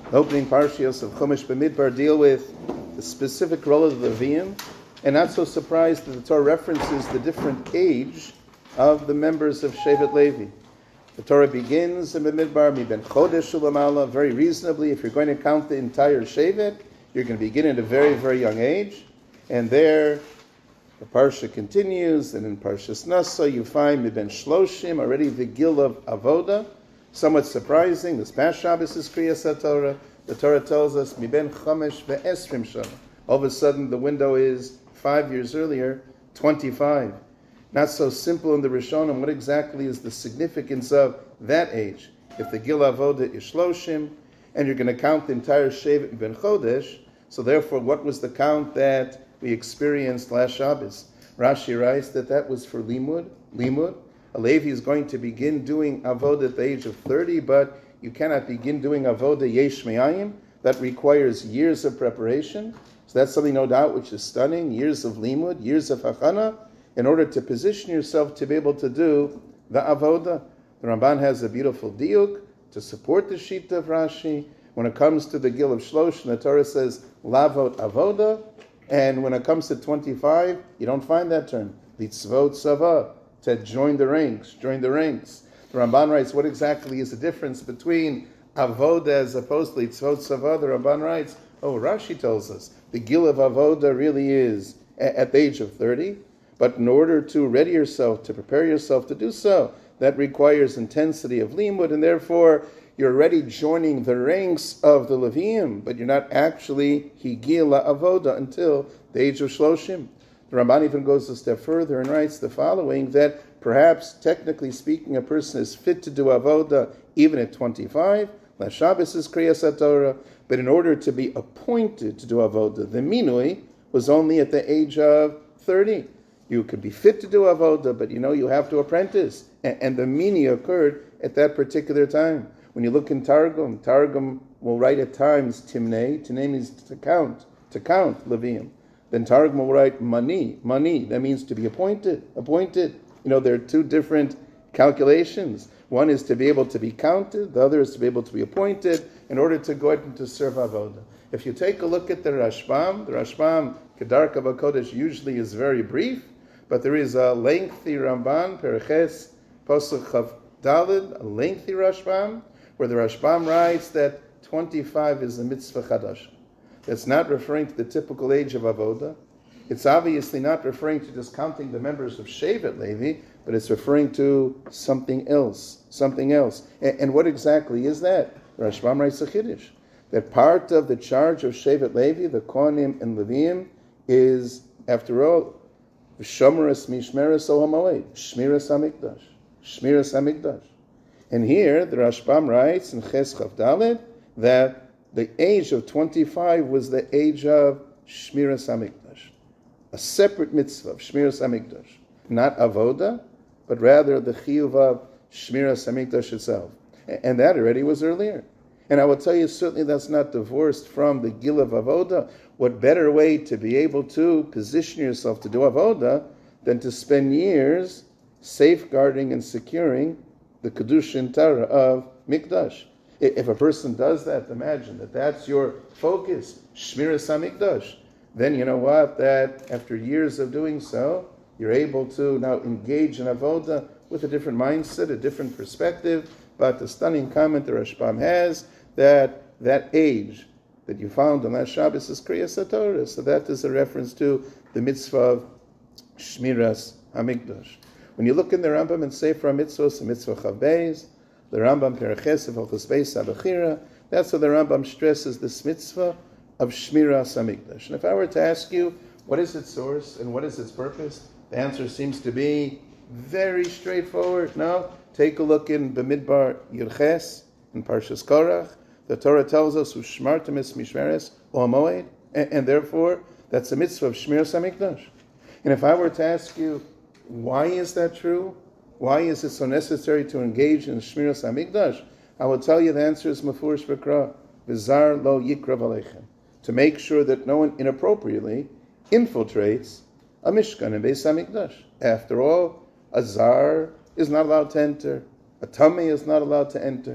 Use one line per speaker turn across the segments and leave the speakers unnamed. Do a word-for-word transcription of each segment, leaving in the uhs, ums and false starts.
The opening parshios of Chumash B'Midbar deal with the specific role of the Leviim, and not so surprised that the Torah references the different age of the members of Shevet Levi. The Torah begins in B'Midbar, Mi ben Chodesh Ulamala, very reasonably. If you're going to count the entire Shevet, you're going to begin at a very, very young age. And there, the Parsha continues, and in Parshas Nasa, you find Mi ben Shloshim, already the Gil of Avoda. Somewhat surprising, this past Shabbos is Kriyas HaTorah. The Torah tells us, Mi ben Chamesh ve'esrim shana. All of a sudden, the window is five years earlier, twenty-five. Not so simple in the Rishonim. What exactly is the significance of that age? If the Gil Avoda is Shloshim, and you're going to count the entire Shevet Ben Chodesh, so therefore, what was the count that we experienced last Shabbos? Rashi writes that that was for Limud. Limud. A Levi is going to begin doing Avoda at the age of thirty, but you cannot begin doing Avoda Yesh Me'ayim. That requires years of preparation. So that's something, no doubt, which is stunning. Years of Limud, years of Hachana, in order to position yourself to be able to do the Avoda. The Ramban has a beautiful diuk to support the Shita of Rashi. When it comes to the Gil of Shlosh, the Torah says, Lavot Avoda. And when it comes to twenty-five, you don't find that term. Litzvot Sava, to join the ranks, join the ranks. The Ramban writes, what exactly is the difference between Avoda as opposed to Litzvot Sava? The Ramban writes, oh, Rashi tells us, the Gil of Avoda really is at the age of thirty. But in order to ready yourself, to prepare yourself to do so, that requires intensity of limud, and therefore you're already joining the ranks of the Leviim, but you're not actually higila avoda until the age of Shloshim. The Ramban even goes a step further and writes the following, that perhaps, technically speaking, a person is fit to do avoda even at twenty-five. Last Shabbos is Kriyas HaTorah, but in order to be appointed to do avoda, the minui was only at the age of thirty. You could be fit to do avoda, but you know you have to apprentice. And, and the mini occurred at that particular time. When you look in Targum, Targum will write at times timnei. Timnei means to count, to count Leviim. Then Targum will write mani, mani. That means to be appointed, appointed. You know, there are two different calculations. One is to be able to be counted. The other is to be able to be appointed in order to go out and to serve avoda. If you take a look at the Rashbam, the Rashbam, Kedarka B'Kodesh, usually is very brief. But there is a lengthy Ramban, Pereches, Posuk Chav Dalid, a lengthy Rashbam, where the Rashbam writes that twenty-five is a mitzvah chadash. That's not referring to the typical age of Avoda. It's obviously not referring to just counting the members of Shevet Levi, but it's referring to something else, something else. And, and what exactly is that? The Rashbam writes a Chiddush, that part of the charge of Shevet Levi, the Kohanim and Leviim, is, after all, V'shomeres mishmeres o hamoed, shmiras hamikdash, shmiras hamikdash. And here the Rashbam writes in Ches Chav Daled that the age of twenty-five was the age of shmiras hamikdash, a separate mitzvah of shmiras hamikdash, not avoda, but rather the chiyuv of shmiras hamikdash itself. And that already was earlier. And I will tell you, certainly that's not divorced from the Gil of Avoda. What better way to be able to position yourself to do Avoda than to spend years safeguarding and securing the Kedusha and Torah of Mikdash? If a person does that, imagine that that's your focus, Shmiras HaMikdash. Then you know what? That after years of doing so, you're able to now engage in Avoda with a different mindset, a different perspective. But the stunning comment the Rashbam has, that that age that you found on last Shabbos is Kriyas HaTorah. So that is a reference to the mitzvah of Shmiras HaMikdash. When you look in the Rambam and Sefer HaMitzvos, the mitzvah Chav Beis, the Rambam Pereches of Hilchos Beis Abachira, that's what the Rambam stresses, this mitzvah of Shmiras HaMikdash. And if I were to ask you, what is its source and what is its purpose? The answer seems to be very straightforward. No? Take a look in B'Midbar Yirches, in Parshas Korach. The Torah tells us, "Ushmartem es mishmeres o hamoed," and, and therefore that's a mitzvah of Shmiras HaMikdash. And if I were to ask you, why is that true? Why is it so necessary to engage in Shmiras HaMikdash? I will tell you the answer is Mefurish B'Kra, V'zar lo yikrav aleichem, to make sure that no one inappropriately infiltrates a Mishkan in Beis HaMikdash. After all, a zar is not allowed to enter. A tummy is not allowed to enter.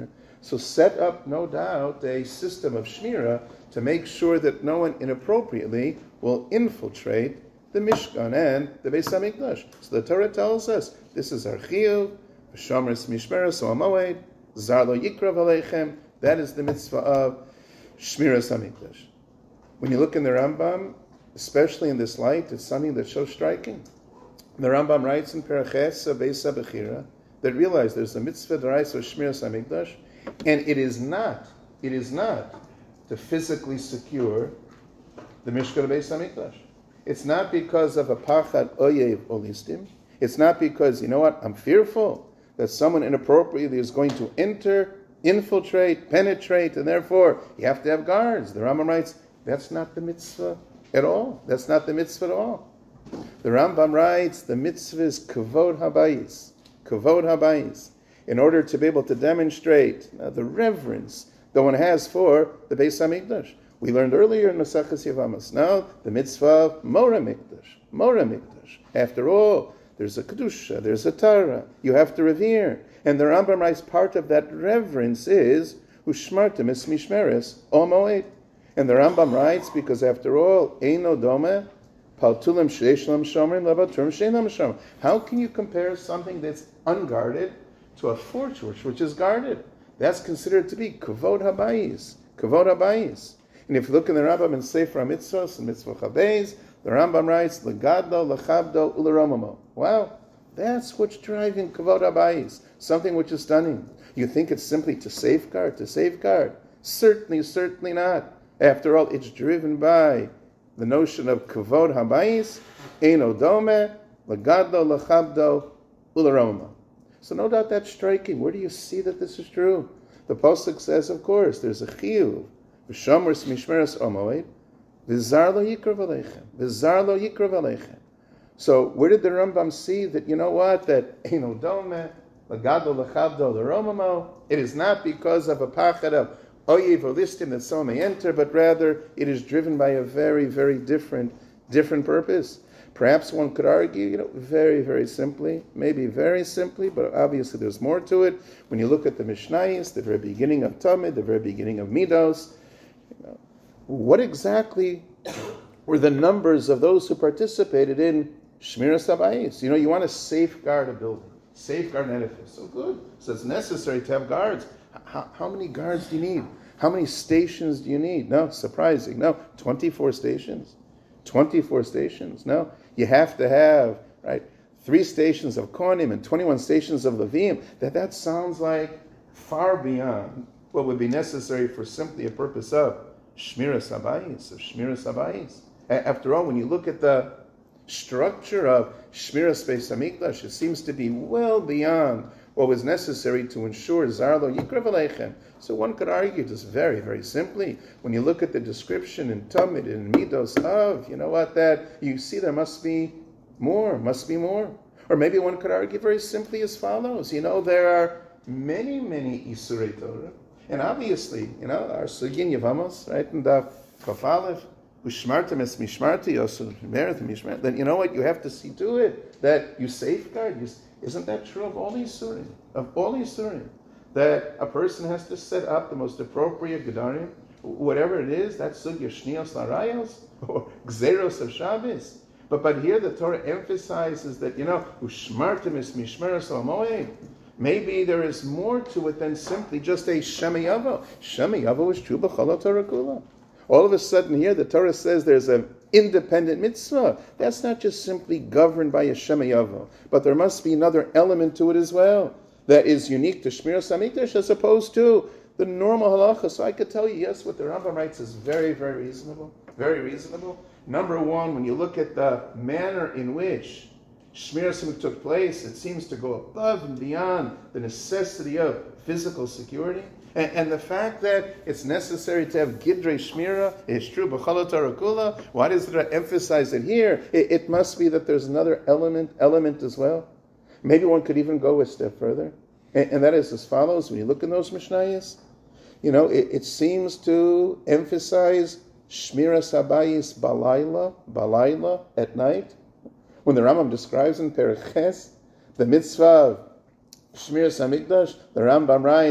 So set up, no doubt, a system of shmira to make sure that no one inappropriately will infiltrate the Mishkan and the Beis HaMikdash. So the Torah tells us this is our chiyuv, v'shomris mishmeres ha'moed, zar lo yikrav aleichem. That is the mitzvah of shmiras HaMikdash. When you look in the Rambam, especially in this light, it's something that's so striking. The Rambam writes in Paraches Beis HaBechira that realize there's a mitzvah d'oraisa of shmiras HaMikdash, and it is not, it is not to physically secure the Mishkan of Beis HaMikdash. It's not because of a pachad oyev olistim. It's not because, you know what, I'm fearful that someone inappropriately is going to enter, infiltrate, penetrate, and therefore you have to have guards. The Rambam writes, that's not the mitzvah at all. That's not the mitzvah at all. The Rambam writes, the mitzvah is kavod habayis. Kavod habayis. In order to be able to demonstrate uh, the reverence that one has for the Beis HaMikdash. We learned earlier in Maseches Yevamos. Now, the mitzvah of Mora Mikdash. Mora Mikdash. After all, there's a Kedusha, there's a Tara. You have to revere. And the Rambam writes, part of that reverence is Ushmartem es Mishmeres o Moed. And the Rambam writes, because after all, Eino Dome, Paltulim Sheishlam Shomrim, Levatum Sheinam Shomrim. How can you compare something that's unguarded to a fortress which is guarded? That's considered to be Kavod Habayis. Kavod Habayis. And if you look in the Rambam in Sefer HaMitzvos and Mitzvah Chabez, the Rambam writes, Legadlo, Lechabdo, Uleromamo. Wow, that's what's driving Kavod HaBayis, something which is stunning. You think it's simply to safeguard, to safeguard? Certainly, certainly not. After all, it's driven by the notion of Kavod HaBayis, Eino Dome, Legadlo, Lechabdo, Uleromamo. So no doubt that's striking. Where do you see that this is true? The Pasuk says, of course, there's a chiyuv. V'shomris mishmeres omoed, v'zar lo yikrav aleichem, v'zar lo yikrav aleichem. So where did the Rambam see that, you know what, that eino dome, lagado lechavdo l'romamo, it is not because of a pachad of oyev olistim that someone may enter, but rather it is driven by a very, very different, different purpose. Perhaps one could argue, you know, very, very simply, maybe very simply, but obviously there's more to it. When you look at the Mishnayos, the very beginning of Tamid, the very beginning of Midos, you know, what exactly were the numbers of those who participated in Shmiras HaBayis? You know, you want to safeguard a building, safeguard an edifice. So good. So it's necessary to have guards. How, how many guards do you need? How many stations do you need? No, surprising. No, twenty-four stations. twenty-four stations. No, you have to have, right, three stations of Kohanim and twenty-one stations of Levim. That that sounds like far beyond what would be necessary for simply a purpose of Shmiras HaBayis, of Shmiras HaBayis. After all, when you look at the structure of Shmiras Beis HaMikdash, it seems to be well beyond what was necessary to ensure Zar lo yikrav aleichem. So one could argue just very, very simply, when you look at the description in Tamid and Midos of, you know what, that you see there must be more, must be more. Or maybe one could argue very simply as follows. You know, there are many, many Isurei Torah. And obviously, you know, our Sugin Yevamos, right, and the Chafalef, Ushmartem es mishmarti, Yosef Merith mishmart, then you know what, you have to see to it that you safeguard. You, isn't that true of all Yisurim? Of all Yisurim? That a person has to set up the most appropriate Gedarim, whatever it is, that's Sugya Shnios Larayos, or Gzeros of Shabbos. But but here the Torah emphasizes that, you know, Ushmartem es mishmeres ha'moed. Maybe there is more to it than simply just a Shemiyavo. Shemiyavo is true b'chol Torah kula. All of a sudden here the Torah says there's an independent mitzvah. That's not just simply governed by a Shemiyavo, but there must be another element to it as well that is unique to Shmiras HaMikdash as opposed to the normal halacha. So I could tell you, yes, what the Rambam writes is very, very reasonable. Very reasonable. Number one, when you look at the manner in which Shmiras HaMikdash took place, it seems to go above and beyond the necessity of physical security. And, and the fact that it's necessary to have Gidrei Shmira is true. B'chol Torah kula. Why does it emphasize it here? It, it must be that there's another element element as well. Maybe one could even go a step further. And, and that is as follows. When you look in those Mishnayos, you know, it, it seems to emphasize Shmiras HaBayis balayla, balayla, at night. When the Rambam describes in Perek Ches the mitzvah of Shmiras HaMikdash, the Rambam writes,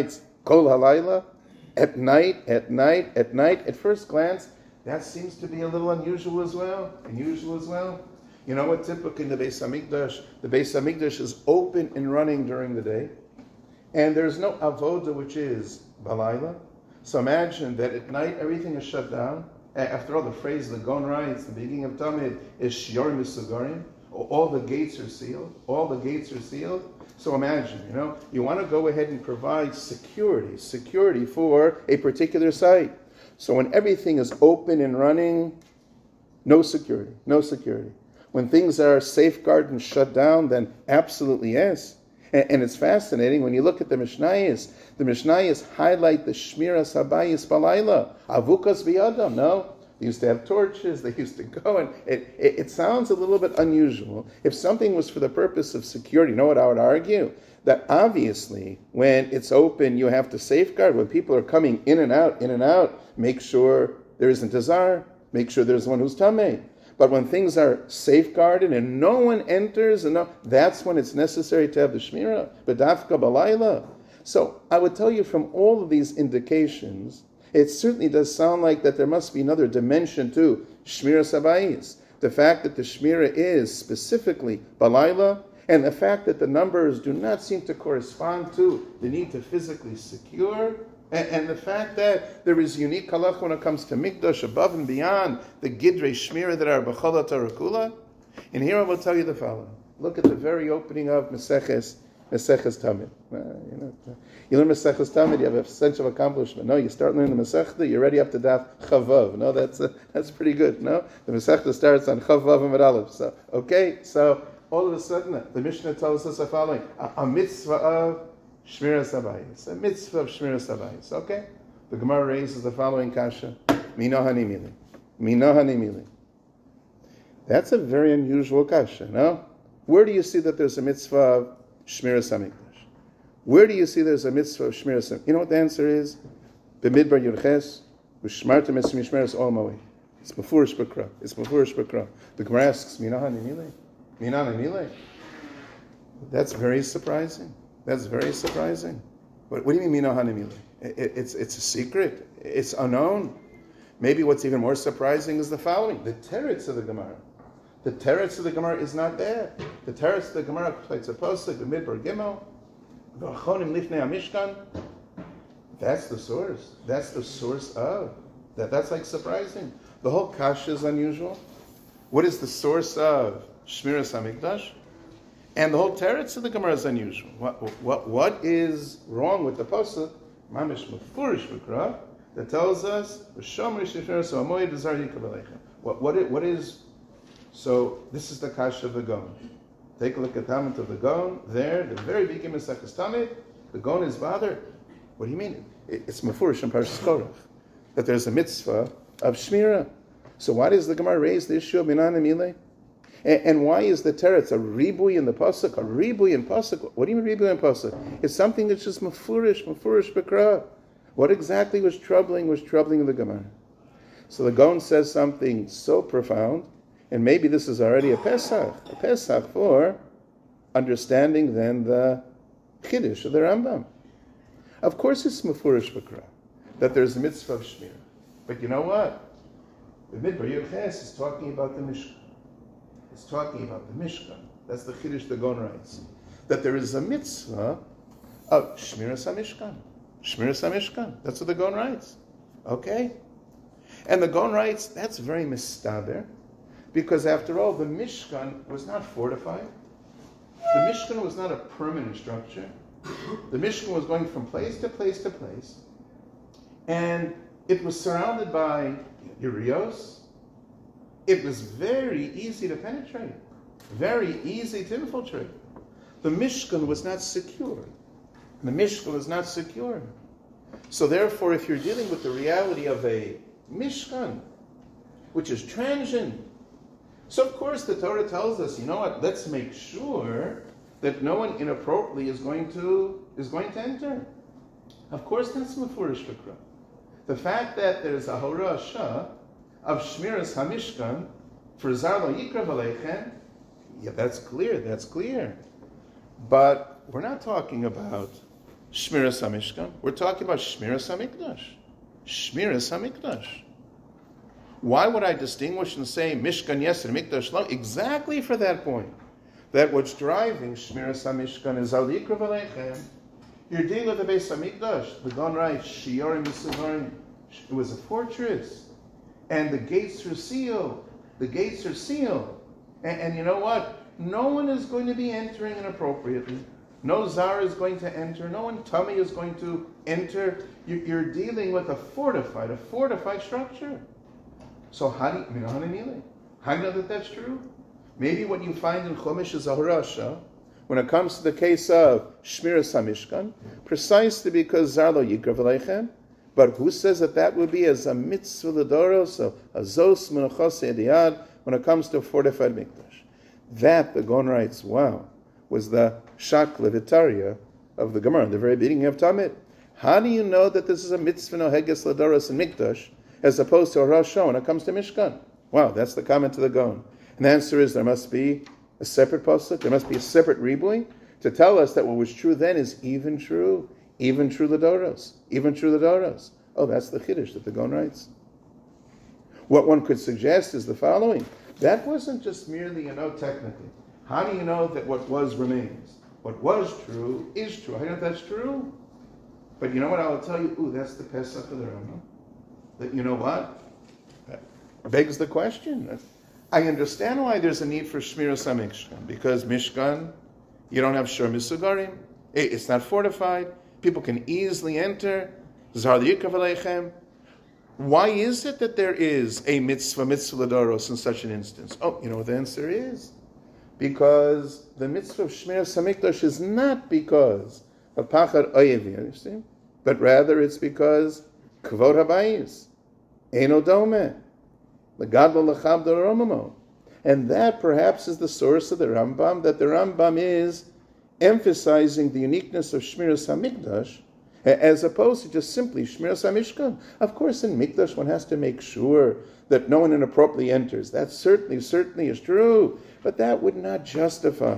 Kol halayla, at night, at night, at night. At first glance, that seems to be a little unusual as well. Unusual as well. You know what? Typically in the Beis Hamikdash, the Beis Hamikdash is open and running during the day, and there's no avoda, which is balayla. So imagine that at night everything is shut down. After all, the phrase the Gon writes, the beginning of Tamid, is Shiorim Misugarim. All the gates are sealed. All the gates are sealed. So imagine, you know, you want to go ahead and provide security, security for a particular site. So when everything is open and running, no security, no security. When things are safeguarded and shut down, then absolutely yes. And, and it's fascinating when you look at the Mishnayos. The Mishnayos highlight the Shmiras Habayis Balayla, Avukas Biyadam. No, they used to have torches. They used to go, and it, it, it sounds a little bit unusual. If something was for the purpose of security, you know what I would argue? That obviously, when it's open, you have to safeguard. When people are coming in and out, in and out, make sure there isn't a zar. Make sure there's one who's tamei. But when things are safeguarded and no one enters, and no, that's when it's necessary to have the shmira. B'dafka balayla. So I would tell you from all of these indications, it certainly does sound like that there must be another dimension to shmira sabayis. The fact that the shmira is specifically balayla, and the fact that the numbers do not seem to correspond to the need to physically secure, and, and the fact that there is unique halach when it comes to mikdash above and beyond the gidrei shmira that are b'chala tarakula. And here I will tell you the following. Look at the very opening of Meseches Meseches Tamid. Uh, you know, you learn Meseches Tamid, you have a sense of accomplishment. No, you start learning the Masechta, you're ready up to Daf Chavav. No, that's uh, that's pretty good. No, the Masechta starts on Chavav and Aleph. So okay, so all of a sudden the Mishnah tells us the following: a, a mitzvah of Shmiras Habayis, a mitzvah of Shmiras Habayis. Okay, the Gemara raises the following kasha: Mino hanimili, Mino hanimili. That's a very unusual kasha. No, where do you see that there's a mitzvah of Shmiras HaMikdash? Where do you see there's a mitzvah of Shmiras HaMikdash? You know what the answer is? B'midbar Yurches, V'shmartem es mishmeres ol moed. It's Mefurish B'kra. It's Mefurish B'kra. The Gemara asks, Mina hanimile? Mina hanimile? That's very surprising. That's very surprising. What, what do you mean Mina hanimile? It, it, it's, it's a secret. It's unknown. Maybe what's even more surprising is the following. The teretz of the Gemara. The teretz of the Gemara is not there. The teretz of the Gemara cites a pasuk, the Midbar Gimel, v'achonim lifnei hamishkan. That's the source. That's the source of. That, that's like surprising. The whole kasha is unusual. What is the source of Shmiras HaMikdash? And the whole teretz of the Gemara is unusual. What, what, what is wrong with the pasuk, mamish mefurish v'kra, that tells us, v'shomer shifner so amoyed v'zar yikav aleichem. What, what, it, what is... So this is the kasha of the Gon. Take a look at the comment of the Gon. There, the very beginning of Meseches Tamid, the Gon is bothered. What do you mean? It's mefurish in Parshas Korach that there's a mitzvah of shmira. So why does the Gemara raise the issue of minan emile? And, and why is the teretz a ribui in the pasuk? A ribui in pasuk? What do you mean ribui in pasuk? It's something that's just mefurish, mefurish b'kra. What exactly was troubling? Was troubling the Gemara. So the Gon says something so profound. And maybe this is already a Pesach, a Pesach for understanding then the Chiddush of the Rambam. Of course it's Mefurish B'kra, that there's a mitzvah of Shmira. But you know what? The Midbar Yoches is talking about the Mishkan. It's talking about the Mishkan. That's the Chiddush the Gon writes. That there is a mitzvah of Shmiras HaMishkan. Shmiras HaMishkan. That's what the Gon writes. Okay? And the Gon writes, that's very mistaber. Because after all, the Mishkan was not fortified. The Mishkan was not a permanent structure. The Mishkan was going from place to place to place. And it was surrounded by Urios. It was very easy to penetrate. Very easy to infiltrate. The Mishkan was not secure. The Mishkan was not secure. So therefore, if you're dealing with the reality of a Mishkan, which is transient, so of course the Torah tells us, you know what, let's make sure that no one inappropriately is going to is going to enter. Of course that's Mefurish B'kra. The fact that there's a horasha of Shmiras HaMishkan for Zar Lo Yikrav Aleichem, yeah, that's clear, that's clear. But we're not talking about Shmiras HaMishkan. We're talking about Shmiras HaMikdash. Shmiras HaMikdash. Why would I distinguish and say Mishkan yes and Mikdash no? Exactly for that point. That what's driving Shmiras HaMishkan is Al Yikra V'Aleichem. You're dealing with the Beis HaMikdash. The Gon writes, Shiorim V'Sivarim. It was a fortress. And the gates are sealed. The gates are sealed. And, and you know what? No one is going to be entering inappropriately. No Zar is going to enter. No one tummy is going to enter. You're dealing with a fortified, a fortified structure. So how do you, you know, how do you know? How do you know that that's true? Maybe what you find in Chumash is a Horasha, when it comes to the case of Shmiras HaMishkan, precisely because Zar lo Yikra V'Aleichem, but who says that that would be as a mitzvah l'doros, so a zos menachos ediyad, when it comes to a fortified mikdash? That, the Gon writes, wow, was the shak levitaria of the Gemara, the very beginning of Tamid. How do you know that this is a mitzvah noheges l'doros and mikdash, as opposed to a Rosh when it comes to Mishkan? Wow, that's the comment to the Gon. And the answer is there must be a separate pasuk, there must be a separate ribui to tell us that what was true then is even true, even true l'doros, even true l'doros. Oh, that's the chiddush that the Gon writes. What one could suggest is the following. That wasn't just merely, you know, technically. How do you know that what was remains? What was true is true. I know that's true. But you know what I will tell you? Ooh, that's the Pesach of the Rambam. That, you know what? That begs the question. I understand why there's a need for Shmiras HaMishkan, because Mishkan, you don't have Shor Misugarim, it's not fortified, people can easily enter, Zar Yikra V'Aleichem. Why is it that there is a mitzvah, mitzvah l'doros in such an instance? Oh, you know what the answer is? Because the mitzvah of Shmiras HaMikdash is not because of Pachad Oyev, you understand? But rather it's because Kvod HaBayis, Eino Domeh, L'Gadol L'Chabdo Romamo. And that perhaps is the source of the Rambam, that the Rambam is emphasizing the uniqueness of Shmiras HaMikdash as opposed to just simply Shmiras HaMishkan. Of course, in Mikdash one has to make sure that no one inappropriately enters. That certainly, certainly is true. But that would not justify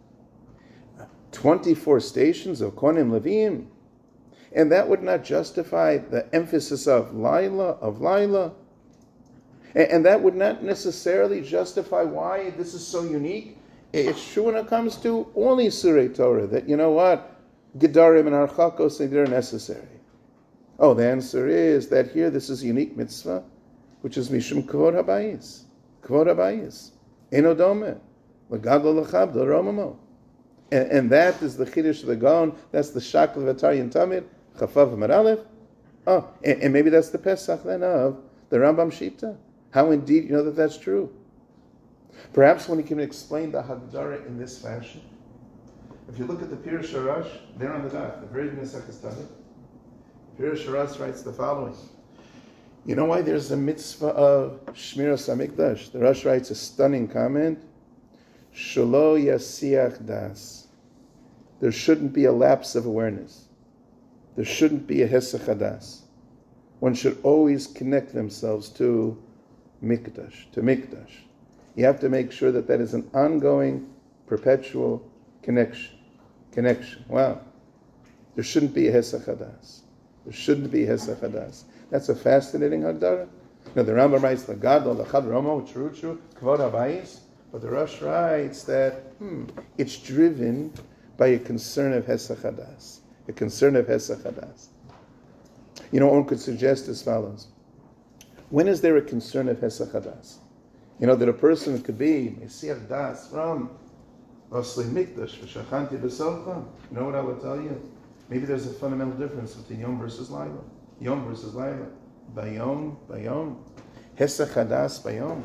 twenty-four stations of Kohanim Levim. And that would not justify the emphasis of Laila, of Laila. And that would not necessarily justify why this is so unique. It's true when it comes to all Isurei Torah, that, you know what, Gedarim and Archakos, they're necessary. Oh, the answer is that here this is a unique mitzvah, which is Mishum Kvod HaBayis. Kvod HaBayis. Eino Domeh. L'Gadol L'Chabdo Romamo. And that is the Chiddush of the Gaon. That's the Shak Levatarian Tamid, Chafav Amar Aleph. Oh, and, and maybe that's the Pesach then of the Rambam Shita. How indeed you know that that's true? Perhaps when he can explain the Hagdara in this fashion. If you look at the Pirush Harash, there on the daf, the very Nesachas Tamid, Pirush Harash writes the following. You know why there's a mitzvah of Shmiras HaMikdash? The Rosh writes a stunning comment. Shelo Yasiach Das. There shouldn't be a lapse of awareness. There shouldn't be a Hesach Hadas. One should always connect themselves to Mikdash, to Mikdash. You have to make sure that that is an ongoing, perpetual connection. Connection. Wow. There shouldn't be a Hesach Hadas. There shouldn't be a Hesach Hadas. That's a fascinating Hagdara. Now the Rambam writes, the Gadol, the Chad Romo, true, true, Kvod HaBayis. But the Rosh writes that hmm, it's driven by a concern of Hesach Hadas. A concern of Hesach Hadas. You know, one could suggest as follows. When is there a concern of Hesach Hadas? You know, that a person could be Mesiach Das from Osli Mikdash, V'shachanti B'Socha. You know what I will tell you? Maybe there's a fundamental difference between Yom versus Laila. Yom versus Laila. Bayom, Bayom. Hesach Hadas, Bayom.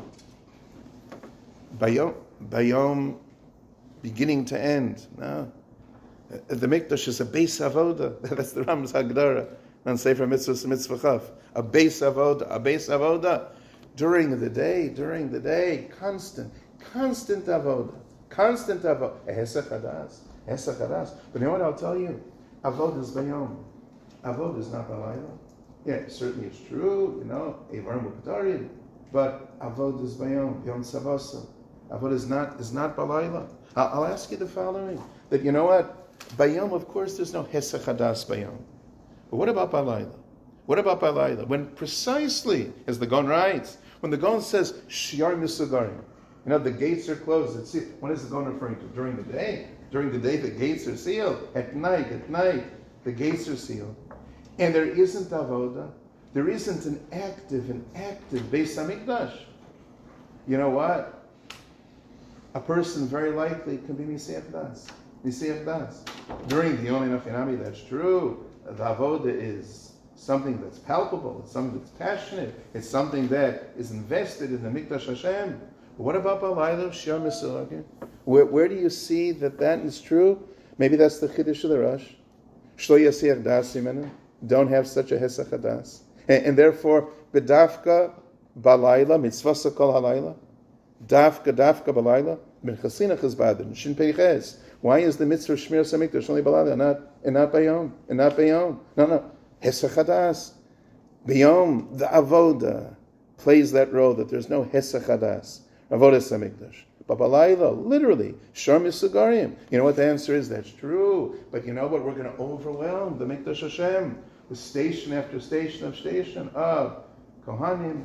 Bayom, Bayom, beginning to end. No. The Mikdash is a Beis Avoda. That's the Rambam's Hagdara. And Sefer Mitzvah Mitzvah Chaf. A Beis Avoda, a Beis Avoda. During the day, during the day, constant, constant Avoda. Constant Avoda. Hesach Hadas. Hesach Hadas. But you know what I'll tell you? Avoda is Bayom. Avoda is not Balayla. Yeah, certainly it's true, you know, Evarim B'Katarim. But Avoda is Bayom, Yom Savasa. Avoda is not, is not Balayla. I'll, I'll ask you the following. That, you know what? Bayom, of course, there's no Hesach Hadas Bayom. But what about Balayla? What about Balayla? When precisely, as the Gon writes, when the Gon says, Shiar Misugarim, you know, the gates are closed. It's, when is the Gon referring to? During the day? During the day, the gates are sealed. At night, at night, the gates are sealed. And there isn't avoda. There isn't an active, an active Beis Hamikdash. You know what? A person very likely can be Misiach Das. Misiach Das. During the Yom Hinami, that's true. The avoda is something that's palpable. It's something that's passionate. It's something that is invested in the Mikdash Hashem. But what about Balayla, Shiar Misugarim? Where, where do you see that that is true? Maybe that's the Chiddush of the Rosh. Shlo Yasiach Das Yimenu. Don't have such a Hesach Hadas. And, and therefore, B'dafka Balayla, Mitzvah Kol Halayla, Dafka Dafka Balayla, Ben Chasinach Chizbadim, Shin Peiches. Why is the mitzvah Shmir Samikdash only Balayla and not and not Bayom? And not Bayom. No, no. Hesach Hadas. Bayom, the Avoda, plays that role that there's no Hesach Hadas. Avoda Samikdash. But Balayla, literally, Shar Misugarim. You know what the answer is? That's true. But you know what? We're going to overwhelm the Mikdash Hashem with station after station of station of Kohanim,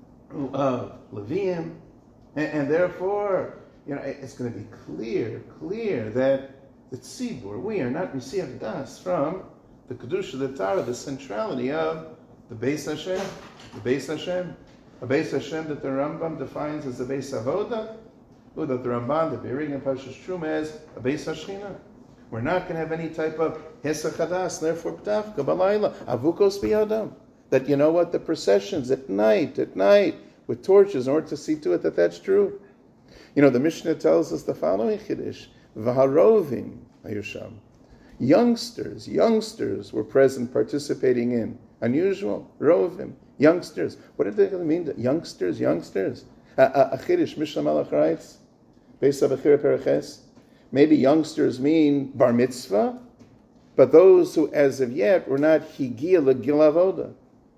of Leviim, and, and therefore, you know, it's going to be clear, clear that the Tzibur, we are not Mesiach Das from the Kedusha, the Torah, the centrality of the Beis Hashem, the Beis Hashem, a Beis Hashem that the Rambam defines as a Beis Avoda, or that the Ramban, the Be'erig and Parshas Truma as a Beis Hashchina. We're not going to have any type of Hesach Hadas, therefore B'dafka, Balayla, Avukos B'yadam. That, you know what, the processions at night, at night, with torches in order to see to it that that's true. You know, the Mishnah tells us the following Chiddush, V'harovim Ayusham. Youngsters, youngsters were present participating in. Unusual, Rovim, youngsters. What did they mean? Youngsters, youngsters. A Chiddush, Mishnah Malach writes, Beis Abachir Pereches, maybe youngsters mean bar mitzvah, but those who as of yet were not higia legil avoda.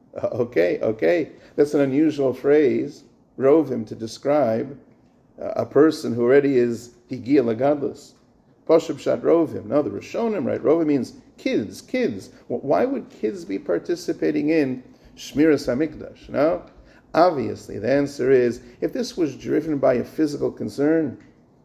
Okay, okay. That's an unusual phrase, rovim, to describe a person who already is higia legadlus. Pashup shat rovim. No, the Rishonim, right? Rovim means kids, kids. Why would kids be participating in Shmiras HaMikdash? No? Obviously, the answer is, if this was driven by a physical concern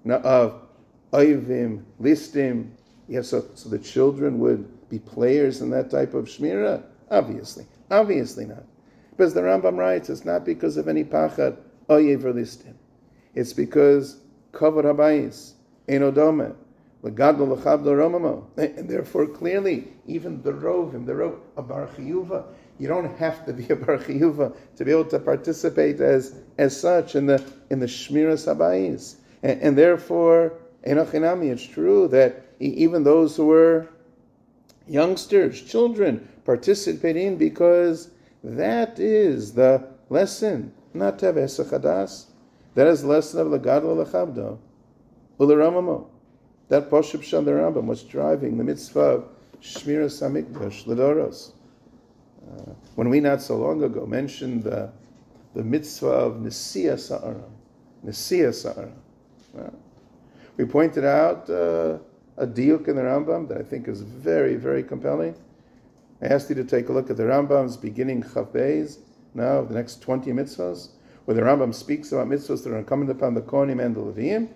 of oivim, listim, yeah, so, so the children would be players in that type of shmira? Obviously. Obviously not. Because the Rambam writes, it's not because of any pachad, oyev or listim. It's because kavod habayis, enodome, legadol lechabdo romamo. And therefore, clearly, even the rovim, the rov, a bar chiyuva, you don't have to be a bar chiyuva to be able to participate as as such in the in the shmiras habayis. And, and therefore, enochinami, it's true that even those who were youngsters, children, participating because that is the lesson, not to have Hesach Hadas. That is the lesson of Legadol Lechabdo, Uleramamo. That Poshup Shal the Rambam was driving the mitzvah of Shmiras HaMikdash, Ledoros. Uh, when we not so long ago mentioned the, the mitzvah of Nesiya Sa'ara, Nesiya Sa'ara, uh, we pointed out uh, a diuk in the Rambam that I think is very, very compelling. I asked you to take a look at the Rambam's beginning Chav Beis, now the next twenty mitzvahs, where the Rambam speaks about mitzvahs that are incumbent upon the Kohanim and the Leviim.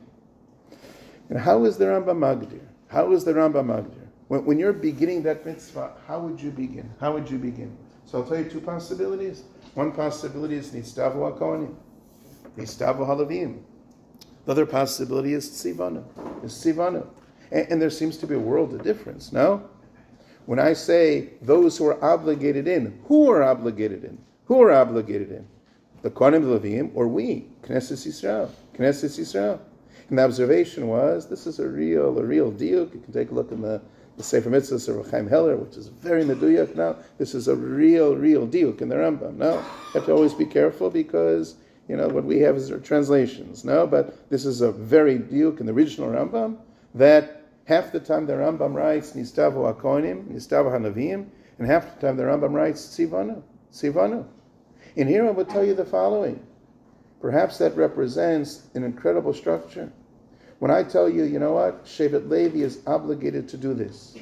And how is the Rambam Magdir? How is the Rambam Magdir? When, when you're beginning that mitzvah, how would you begin? How would you begin? So I'll tell you two possibilities. One possibility is Nistavu HaKohanim, Nistavu HaLeviim. The other possibility is Tzivanu, is Tzivanu. And, and there seems to be a world of difference, no? When I say those who are obligated in, who are obligated in? Who are obligated in? The Kohanim, the Leviim, or we? Knesset Yisrael. Knesset Yisrael. And the observation was, this is a real, a real diuk. You can take a look in the, the Sefer Mitzvahs of Chaim Heller, which is very meduyak now. This is a real, real diuk in the Rambam. Now, you have to always be careful because, you know, what we have is our translations. No, but this is a very diuk in the original Rambam that half the time the Rambam writes Nistavu HaKohanim, Nistavu HaNeviim, and half the time the Rambam writes Tzivanu, Tzivanu. And here I will tell you the following. Perhaps that represents an incredible structure. When I tell you, you know what, Shevet Levi is obligated to do this,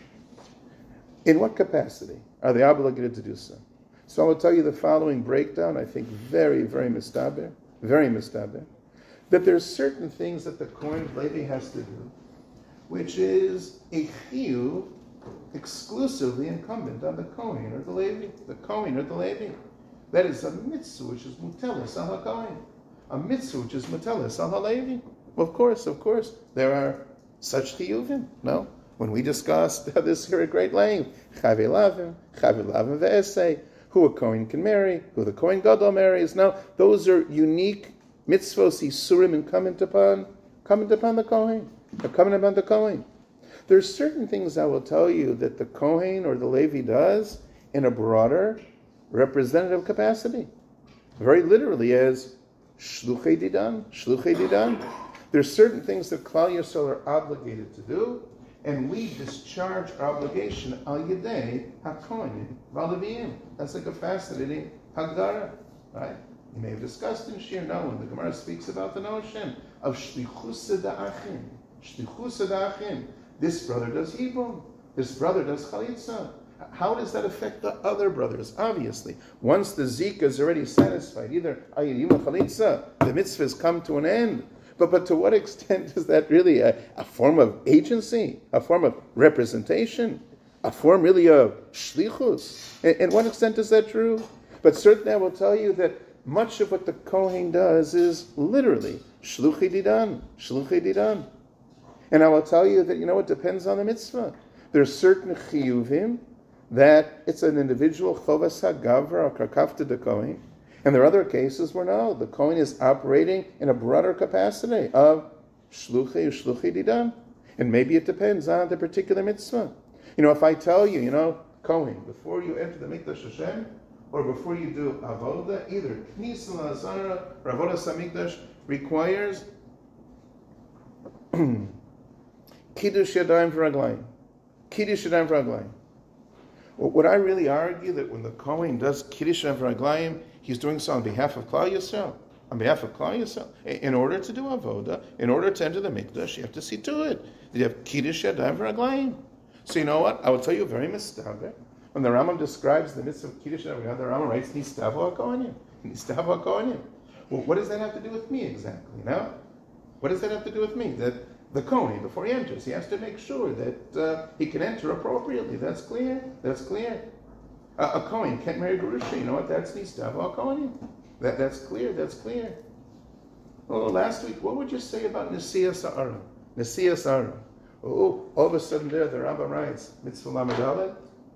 in what capacity are they obligated to do so? So I will tell you the following breakdown, I think very, very mistaber, very mistaber, that there's certain things that the Kohen of Levi has to do, which is a chiyuv exclusively incumbent on the Kohen or the Levi, the Kohen or the Levi. That is a mitzvah which is mutelis al ha-Kohen, a mitzvah which is mutelis al ha-Levi. Well, of course, of course, there are such chiyuvim, no? When we discussed this here at great length, Chavi Lavim, Chavi Lavim ve'esei, who a Kohen can marry, who the Kohen Gadol marries. Now, those are unique mitzvos, isurim, incumbent upon, incumbent upon the Kohen, incumbent upon the Kohen. There are certain things I will tell you that the Kohen or the Levi does in a broader representative capacity. Very literally as shluchei didan, shluchei didan. There are certain things that Klal Yisrael are obligated to do, and we discharge our obligation al yedei hakohanim v'aleviyim. That's like a fascinating hagdara, right? You may have discussed in Shir No when the Gemara speaks about the notion of shlichus da'achim. Shlichus da'achim. This brother does Hebron. This brother does Chalitza. How does that affect the other brothers? Obviously, once the Zika is already satisfied, either Ayidim or Chalitza, the mitzvah has come to an end. But but to what extent is that really a, a form of agency, a form of representation, a form really of shlichus? And, and what extent is that true? But certainly I will tell you that much of what the Kohen does is literally shluchei didan, shluchei didan. And I will tell you that, you know, it depends on the mitzvah. There are certain chiyuvim that it's an individual chovas hagavra or karkafta de Kohen. And there are other cases where no, the Kohen is operating in a broader capacity of shluchei, shluchei didan. And maybe it depends on the particular mitzvah. You know, if I tell you, you know, Kohen, before you enter the Mikdash Hashem, or before you do avoda, either Knisa L'Azara or Avodas HaMikdash requires Kiddush Yadayim V'Raglayim. Kiddush Yadayim V'Raglayim. Would I really argue that when the Kohen does Kiddush Yadayim V'Raglayim, he's doing so on behalf of Klal Yisrael? On behalf of Klal Yisrael? In order to do avoda, in order to enter the Mikdash, you have to see to it that you have Kiddush Yadayim V'Raglayim. So you know what? I will tell you very mistaber. When the Rambam describes the mitzvah of Kiddush, the Rambam writes, Nistavo HaKohanim. Nistavo HaKohanim. Well, what does that have to do with me exactly? Now, what does that have to do with me? That the Kohen, before he enters, he has to make sure that uh, he can enter appropriately. That's clear. That's clear. Uh, a Kohen can't marry Gerusha. You know what? That's Nistavo HaKohanim. That, that's clear. That's clear. Well, last week, what would you say about Nesias Aaron? Nesias Aaron. Oh, all of a sudden there, the Rambam writes, Mitzvah Lamed Aleph.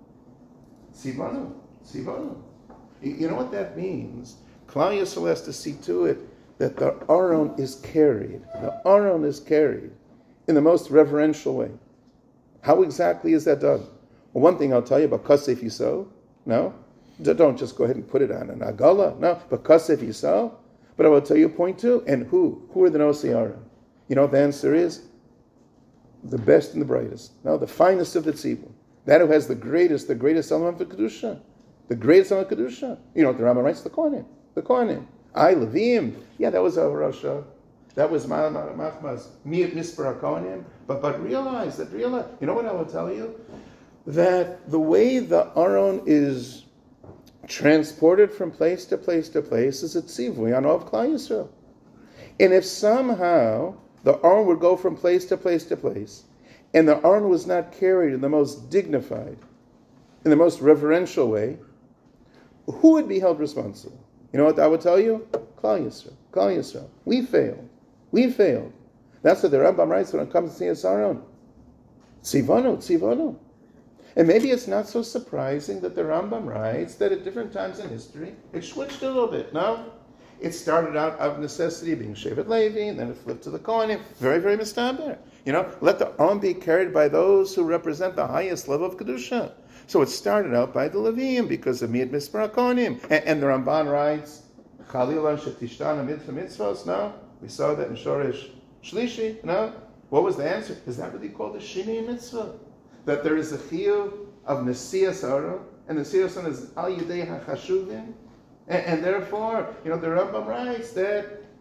Sivanu, Sivanu. You know what that means? Klal Yisrael has to see to it that the Aron is carried. The Aron is carried in the most reverential way. How exactly is that done? Well, one thing I'll tell you about Kasef Yisrael. No, don't just go ahead and put it on an Agala. No, but Kasef Yisrael. But I will tell you point two. And who? Who are the Nosei Aron? You know what the answer is? The best and the brightest. No, the finest of the tzibur. That who has the greatest, the greatest element of Kedusha. The greatest element of Kedusha. You know what the Rambam writes? The Kohanim. The Kohanim. I, Levim. Yeah, that was a Rasha. That was Machmas. Mi'at Mispar HaKohanim. But, but realize that, realize, you know what I will tell you? That the way the Aron is transported from place to place to place is a tzivui on of Klal Yisrael. And if somehow the Aron would go from place to place to place, and the Aron was not carried in the most dignified, in the most reverential way, who would be held responsible? You know what I would tell you? Klal Yisrael. Klal Yisrael. We failed. We failed. That's what the Rambam writes when it comes to Nesias Aaron. Tzivanu, tzivanu. And maybe it's not so surprising that the Rambam writes that at different times in history, it switched a little bit, no? It started out of necessity being Shevet Levi, and then it flipped to the Kohanim. Very, very mistaber. You know, let the Aron be carried by those who represent the highest level of Kedusha. So it started out by the Levim because of Mi'at Mispar HaKohanim. And, and the Ramban writes, Chalilah shetishtana mitzvah mitzvahs. No? We saw that in Shoresh Shlishi. No? What was the answer? Is that what they call the Shini mitzvah? That there is a chiyuv of Nesias Aaron, and Nesias Aaron is Al Yidei HaChashuvim. And, and therefore, you know, the Rambam writes that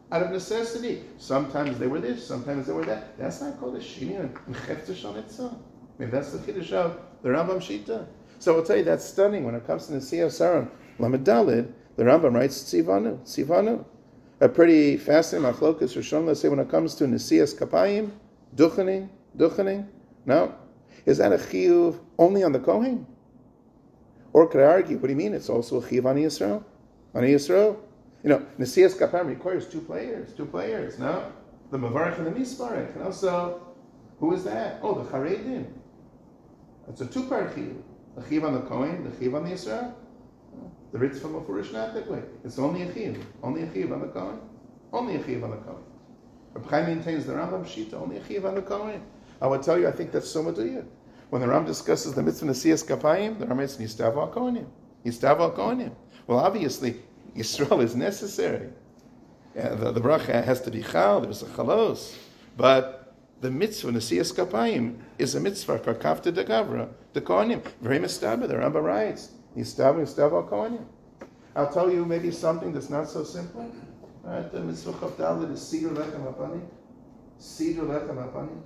out of necessity. Sometimes they were this, sometimes they were that. That's not called a shini and chefter shonitzah. Maybe that's the chiddush of the Rambam Shita. So I'll tell you, that's stunning. When it comes to Nesiyas Saron, Lamed Daled, the Rambam writes Tzivanu, Tzivanu. A pretty fascinating machlokas Rishon, let's say, when it comes to Nesiyas Kapayim, Duchening, Duchening. No. Is that a chiyuv only on the Kohen? Or could I argue, what do you mean? It's also a chiyuv on Yisrael? On Yisrael? You know, Nesiyas Kapayim requires two players, two players, no? The Mavarech and the Misparech. And also, who is that? Oh, the Charedim. It's a two-part chiyuv. A chiyuv on the Kohen, the chiyuv on the Yisrael. The Ritz from Mefurish not that way. It's only a chiyuv. Only a chiyuv on the Kohen. Only a chiyuv on the Kohen. Reb Chaim maintains the Rambam Shita, only a chiyuv on the Kohen. I would tell you, I think that's so maduyah. When the Ram discusses the mitzvah Nesiyas Kapayim, the Ram says, Yistav al Kohenim. Yistav al Kohenim. Well, obviously, Yisrael is necessary. Yeah, the, the bracha has to be chal, there's a chalos. But the mitzvah Nesiyas Kapayim is a mitzvah for kafta de gavra, the Kohenim. Very mistaber, the Rambam writes, Yistav, Yistav al Kohenim. I'll tell you maybe something that's not so simple. Right, the mitzvah chavdal is Siddur Lechem HaPanim. Siddur Lechem HaPanim.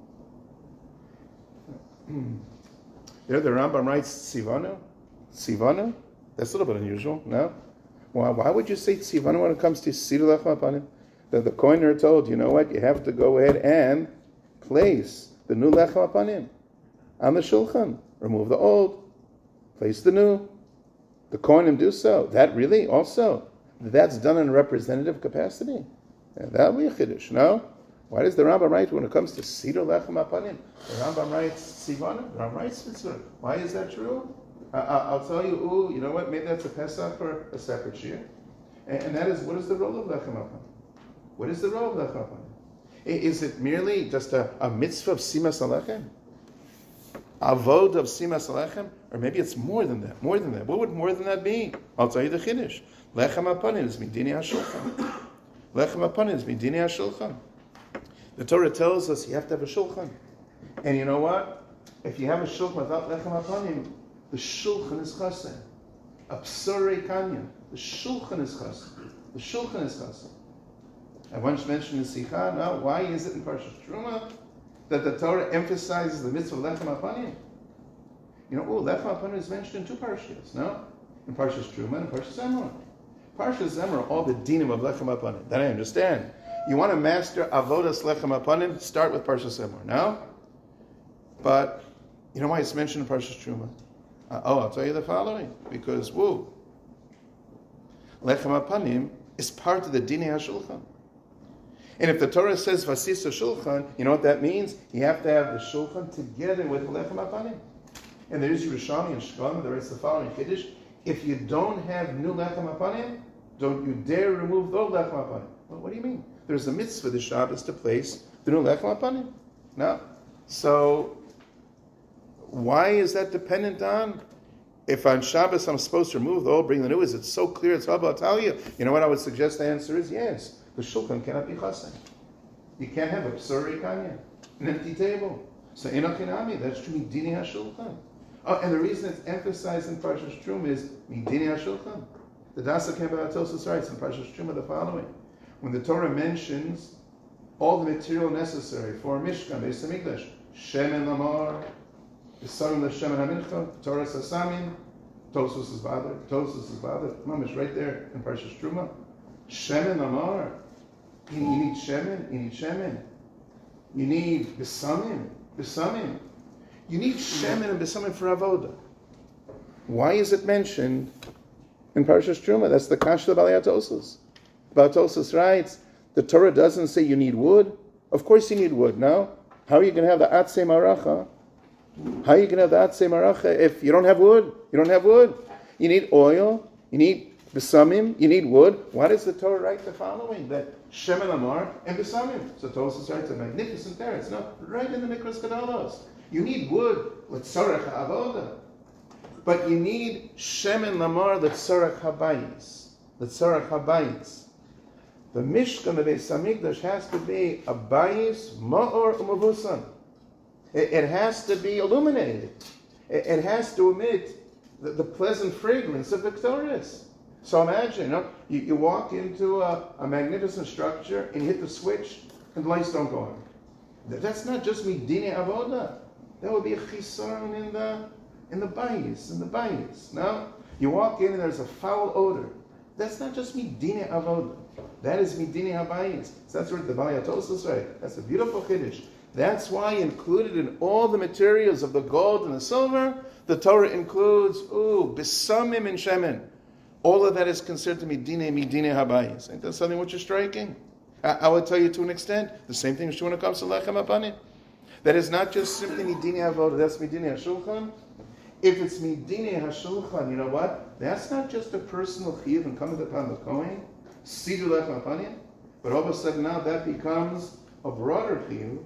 There the Rambam writes Tzivanu. Tzivanu? That's a little bit unusual, no? Why, why would you say Tzivanu when it comes to Siddur Lechem HaPanim? The, the Kohen are told, you know what, you have to go ahead and place the new Lechem HaPanim on the Shulchan. Remove the old, place the new. The Kohenim do so. That really also, that's done in a representative capacity. And that would be a chiddush, no? Why does the Rambam write when it comes to Siddur Lechem HaPanim? The Rambam writes Tzivanu, the Rambam writes Mitzvah. Why is that true? I, I, I'll tell you, ooh, you know what, maybe that's a Pesach for a separate shir. And, and that is, what is the role of Lechem HaPanim? What is the role of Lechem HaPanim? Is it merely just a, a mitzvah of Simas Alechem? Avod of Simas Alechem? Or maybe it's more than that, more than that. What would more than that be? I'll tell you the chiddush. Lechem HaPanim is Midini HaShulchan. Lechem HaPanim is Midini HaShulchan. The Torah tells us you have to have a shulchan. And you know what? If you have a shulchan without lechem hapanim, the shulchan is chassid. A psurei kanya. The shulchan is chassid. The shulchan is chassid. I once mentioned in Sikha, now why is it in Parshas Truma that the Torah emphasizes the mitzvah of lechem hapanim? You know, oh, lechem hapanim is mentioned in two parshas, no? In Parshas Truma and Parshas Emor. Parshas Emor, all the dinim of lechem hapanim. That I understand. You want to master avodas lechem hapanim? Start with Parshas Emor. No? But you know why it's mentioned in Parshas Truma? Uh, oh, I'll tell you the following. Because, woo, lechem hapanim is part of the dinei hashulchan. And if the Torah says vasisa shulchan, you know what that means? You have to have the shulchan together with lechem hapanim. And there is Yerushalmi and Shkon, there is the following chiddush. If you don't have new lechem hapanim, don't you dare remove the old lechem hapanim. Well, what do you mean? There's a mitzvah this Shabbos to place the new lechem hapanim. No. So, why is that dependent on? If on Shabbos I'm supposed to remove the old, bring the new, is it so clear? It's all about Talia. You know what I would suggest the answer is? Yes. The shulchan cannot be chassan. You can't have a psurei kanya, an empty table. So enochinami, that's true. Midini hashulchan. Oh, and the reason it's emphasized in Parshas Truma is midini hashulchan. The Dasa Kemba writes in Parshas Truma the following: when the Torah mentions all the material necessary for Mishkan, Beis Hamikdash, Shemen Lamar, Yisarim LeShemen HaMincha, Torah Sasamim, Tosus is bothered, Tosus is bothered, Mamish right there in Parshas Truma. Shemen Lamar, you need Shemen, you need Shemen. You need Besamim, Besamim. You need Shemen and Besamim for Avodah. Why is it mentioned in Parshas Truma? That's the Kasha of Balei HaTosas. Balei writes, the Torah doesn't say you need wood. Of course you need wood, no? How are you going to have the Atzei Maracha? How are you going to have the Atzei Maracha if you don't have wood? You don't have wood. You need oil. You need Besamim. You need wood. Why does the Torah write the following? That Shemen Amar and Besamim. So Tosas writes a magnificent there. It's not right in the Mikras Gedolos. You need wood. L'tzorech ha'avodah. But you need Shemen Lamar l'tzorech habayis. L'tzorech habayis. The Mishkan, the Beis Hamikdash, has to be a bayis, ma'or, u'mavusan. It has to be illuminated. It has to emit the, the pleasant fragrance of Victorious. So imagine, you know, you, you walk into a, a magnificent structure and you hit the switch and the lights don't go on. That's not just midine avoda. That would be a chisaron in the in the bayis, in the bayis. No? You walk in and there's a foul odor. That's not just midine avoda. That is midine habayis. So that's what the Balayatos is right. That's a beautiful chiddush. That's why included in all the materials of the gold and the silver, the Torah includes, ooh, bisamim and shemen. All of that is considered to be midine, midine habayis. Ain't that something which is striking? I, I would tell you to an extent, the same thing is true when it comes to lechem apanim. That is not just simply midine avoda, that's midine hashulchan. If it's midine hashulchan, you know what? That's not just a personal chiyuv incumbent upon the Kohen, sidu lechem apanim, but all of a sudden now that becomes a broader chiyuv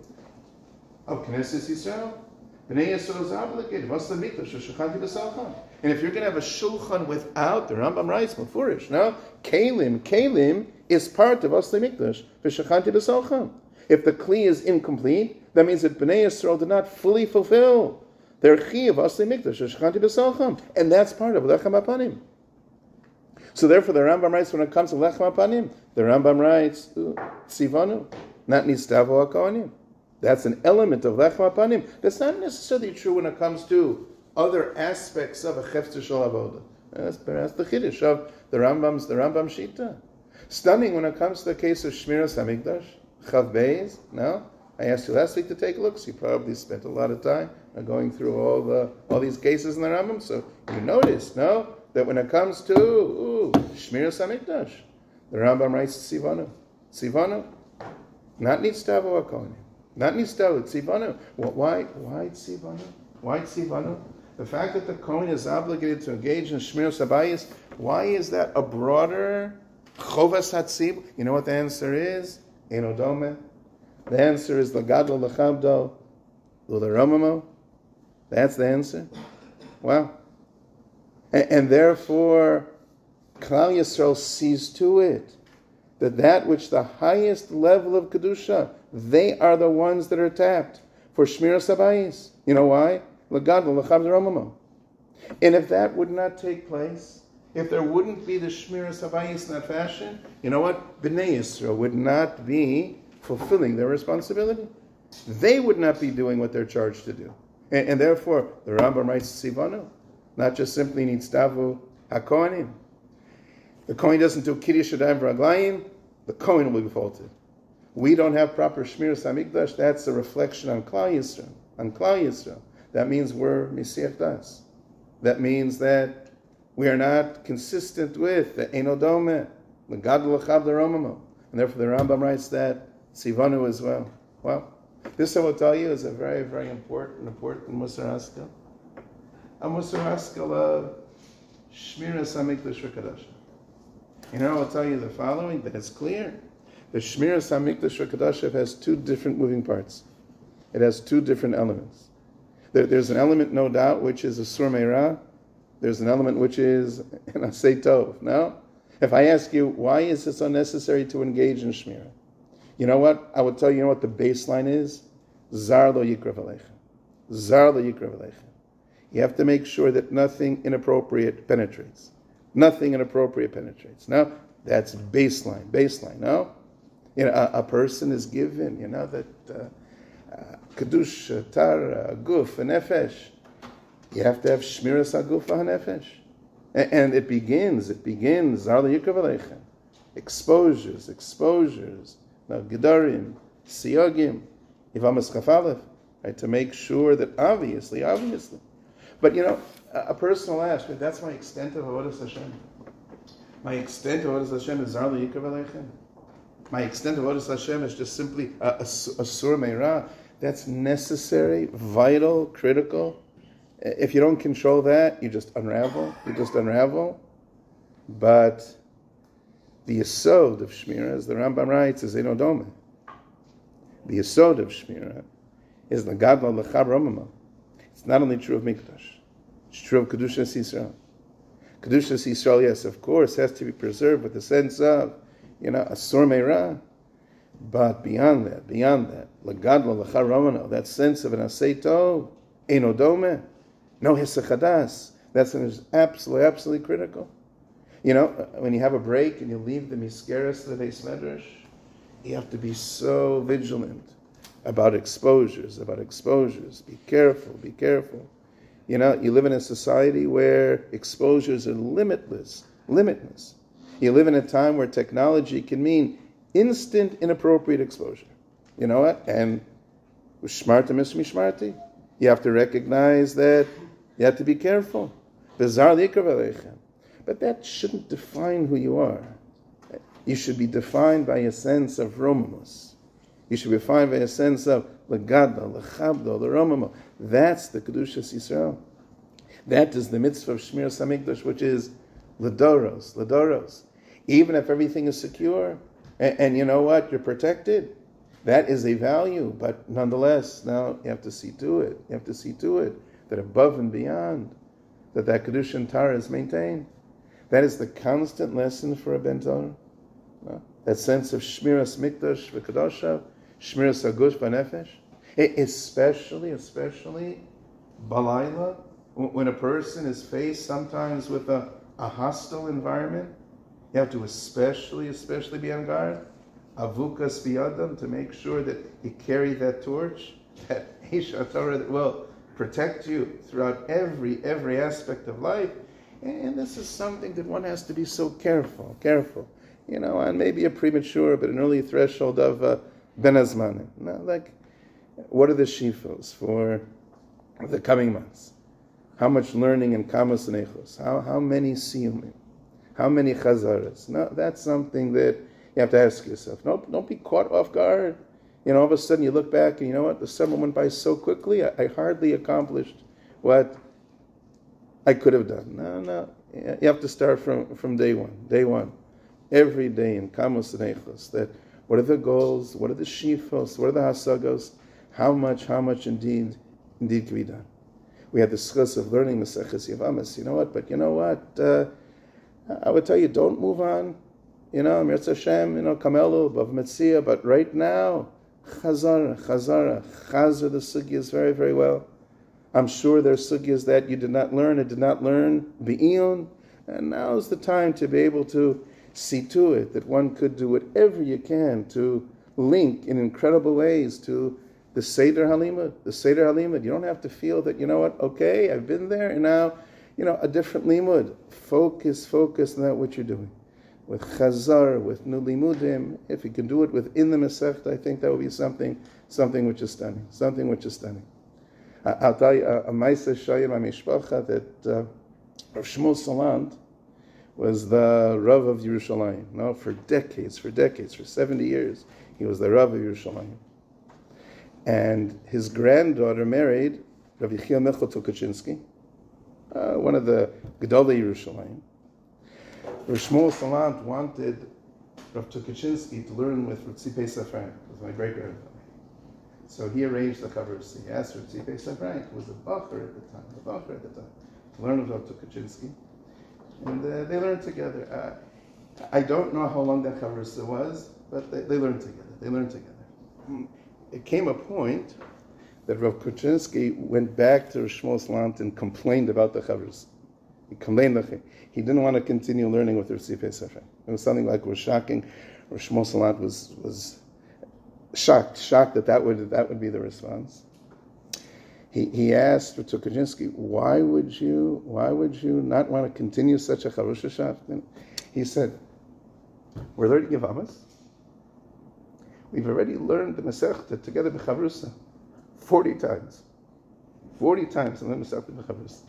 of Knesset Yisrael. Bnei Yisrael is obligated. What's the mikdash? Shulchan b'salchan. And if you're going to have a shulchan without, the Rambam writes, Mefurish, no? Kalim, Kalim is part of Asli Mikdash. V'shulchan b'salchan. If the kli is incomplete, that means that Bnei Yisrael did not fully fulfill their chi of Asli Mikdash. V'shulchan b'salchan. And that's part of Lechem Apanim. So therefore the Rambam writes, when it comes to Lechem Apanim, the Rambam writes, Tzivanu, not Nistavo HaKohanim. That's an element of Lechem Apanim. That's not necessarily true when it comes to other aspects of a Chefzer Shel Avoda. That's, that's the Chiddush of the Rambam's, the Rambam Shita. Stunning when it comes to the case of Shmiras HaMikdash, Chav Beis. No? I asked you last week to take a look, so you probably spent a lot of time going through all the all these cases in the Rambam. So you notice, no? That when it comes to ooh, Shmiras HaMikdash, the Rambam writes Tzivanu. Tzivanu. Not Nitztavo HaKohanim. Not Nistav, Tzivanu. Why, why Tzivanu? Why Tzivanu? The fact that the Kohen is obligated to engage in Shmiras Habayis, why is that a broader Chovas Hatzib? You know what the answer is? Eino Dome. The answer is L'gadol L'chabdo L'Romamo. That's the answer. Wow. And, and therefore, Klal Yisrael sees to it that that which the highest level of Kedusha, they are the ones that are tapped for Shmiras Habayis. You know why? L'gadol l'chav d'romamo. And if that would not take place, if there wouldn't be the Shmiras Habayis in that fashion, you know what? Bnei Yisrael would not be fulfilling their responsibility. They would not be doing what they're charged to do. And, and therefore, the Rambam writes Tzivanu, not just simply Nitztavu HaKohanim. The Kohen doesn't do Kiddush Yadayim v'Raglayim, the Kohen will be faulted. We don't have proper Shmiras HaMikdash, that's a reflection on Klal Yisrael. On Klal Yisrael. That means we're Mesiach Das. That means that we are not consistent with the Eino Dome, the Gadol L'chav d'Romamo. And therefore the Rambam writes that Tzivanu as well. Well, this I will tell you is a very, very important, important Musar Haskel. A Musar Haskel of Shmiras HaMikdash v'Kadasha. You know, I'll tell you the following, that it's clear. The Shmiras HaMikdash v'Kadasha has two different moving parts. It has two different elements. There, there's an element, no doubt, which is a Sur Meirah. There's an element which is an Asay Tov. No? If I ask you, why is it so necessary to engage in Shmirah? You know what? I would tell you, you know what the baseline is? Zar lo yikrav aleichem. Zar lo yikrav aleichem. You have to make sure that nothing inappropriate penetrates. Nothing inappropriate penetrates. Now, that's baseline. Baseline, no? You know, a, a person is given, you know, that uh, Kedusha, Tara, Guf, Nefesh. You have to have Shmiras HaGuf HaNefesh. And, and it begins, it begins, Zar lo yikrav aleichem. Exposures, exposures. Now, Gedarim, Siyagim, Yivamas Chafalef, right, to make sure that obviously, obviously. But, you know, a, a personal ask, that's my extent of Avodas Hashem. My extent of Avodas Hashem is Zar lo yikrav aleichem. My extent of Avodas Hashem is just simply a, a, a Sur Meirah. That's necessary, vital, critical. If you don't control that, you just unravel. You just unravel. But the Yesod of Shmirah, as the Rambam writes, is Eino Dome. The Yesod of Shmirah is the Gadol L'chav d'Romamo. It's not only true of Mikdash. It's true of Kedushas Yisrael. Kedushas Yisrael, yes, of course, has to be preserved with the sense of, you know, a Sur Meirah. But beyond that, beyond that, L'gadol L'chav d'Romamo, that sense of an Asay Tov, Eino Dome, no Hesach Hadas, that's absolutely, absolutely critical. You know, when you have a break and you leave the Miskeres to the Beis Medrash, you have to be so vigilant about exposures, about exposures. Be careful, be careful. You know, you live in a society where exposures are limitless, limitless. You live in a time where technology can mean instant inappropriate exposure. You know what? And shmarta mishmarti. You have to recognize that you have to be careful. But that shouldn't define who you are. You should be defined by a sense of romamus. You should be defined by a sense of legadla, lechabdo, leromamo. That's the Kedushas Yisrael. That is the mitzvah of Shmiras HaMikdash, which is ledoros, ledoros. Even if everything is secure, and, and you know what, you're protected, that is a value. But nonetheless, now you have to see to it. You have to see to it that above and beyond, that that Kedusha and Tara is maintained. That is the constant lesson for a Ben Torah. No? That sense of Shmiras Mikdash v'Kedosha, Shmiras Hagush v'Nefesh. Especially, especially, Balayla, when a person is faced sometimes with a, a hostile environment, you have to especially, especially be on guard. Avukas biyadam, to make sure that you carry that torch, that Ish Torah that will protect you throughout every every aspect of life. And this is something that one has to be so careful, careful. You know, on maybe a premature, but an early threshold of uh, Ben Azmanim. No, like, what are the shifos for the coming months? How much learning in Kamos and Echos? How, how many siyumim? How many chazaras? No, that's something that you have to ask yourself. No, don't be caught off guard. You know, all of a sudden you look back and you know what? The summer went by so quickly, I, I hardly accomplished what I could have done. No, no. You have to start from, from day one. Day one. Every day in Kamos and Echos. That what are the goals? What are the shifos? What are the hasagos? How much, how much indeed, indeed can be done? We had the schus of learning Maseches Yavamas. You know what? But you know what? Uh, I would tell you, don't move on. You know, Mirza Hashem, you know, Kamelu, Bav Metzia, but right now, Chazara, Chazara, Chazar the sugyas very, very well. I'm sure there are sugyas that you did not learn, and did not learn, Be'iyun, and now is the time to be able to see to it that one could do whatever you can to link in incredible ways to the Seder Halimud, the Seder Halimud. You don't have to feel that, you know what, okay, I've been there, and now, you know, a different limud. Focus, focus on that, what you're doing. With Chazar, with new limudim, if you can do it within the Masechta, I think that would be something, something which is stunning, something which is stunning. I, I'll tell you a Maisa Shayim HaMishpacha that uh, Rav Shmuel Salant was the Rav of Yerushalayim. No, for decades, for decades, for seventy years, he was the Rav of Yerushalayim. And his granddaughter married Rav Yechiel Michal Tukachinsky, uh, one of the Gedolei Yerushalayim. Rav Shmuel Salant wanted Rav Tukachinsky to learn with Rav Tzipei Safran, was my great-grandfather. So he arranged the covers. He asked Rav Tzipei Safran, who was a bacher at the time, a bacher at the time, to learn with Rav Tukachinsky. And uh, they learned together. Uh, I don't know how long that chavrusa was, but they, they learned together. They learned together. It came a point that Rav Kuczynski went back to Rav Shmuel Salant and complained about the chavrusa. He complained that he didn't want to continue learning with Rav Tzipei Safran. It was something like was shocking. Rav Shmuel Salant was was shocked, shocked that that would that would be the response. He he asked Rav Tukachinsky, why would you why would you not want to continue such a charusha shaft? And he said, we're learning Yavamas. We've already learned the Masechta together with Chavrusa forty times. Forty times in the Masechta with Chavrusa.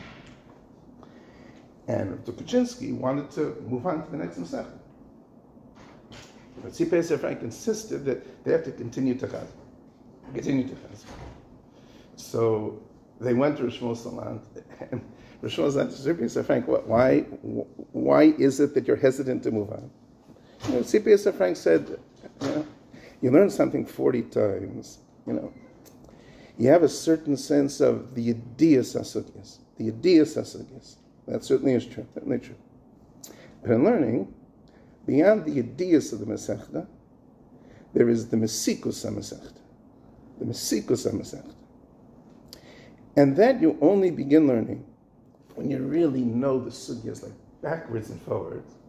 And Rav Tukachinsky wanted to move on to the next Masechta. But Tzipei Safran insisted that they have to continue to Chaz. Continue to Chaz. So they went to Rav Shmuel Salant, and Rav Shmuel Salant said, Tzipei Safran, why, why is it that you're hesitant to move on? You know, Tzipei Safran said, you know, you learn something forty times, you know. You have a certain sense of the Yediyas HaSugyas. The Yediyas HaSugyas. That certainly is true, certainly true. But in learning, beyond the Yediyas of the Masechta, there is the Mesikus HaMasechta. The Mesikus HaMasechta. And that you only begin learning when you really know the sugyas like backwards and forwards.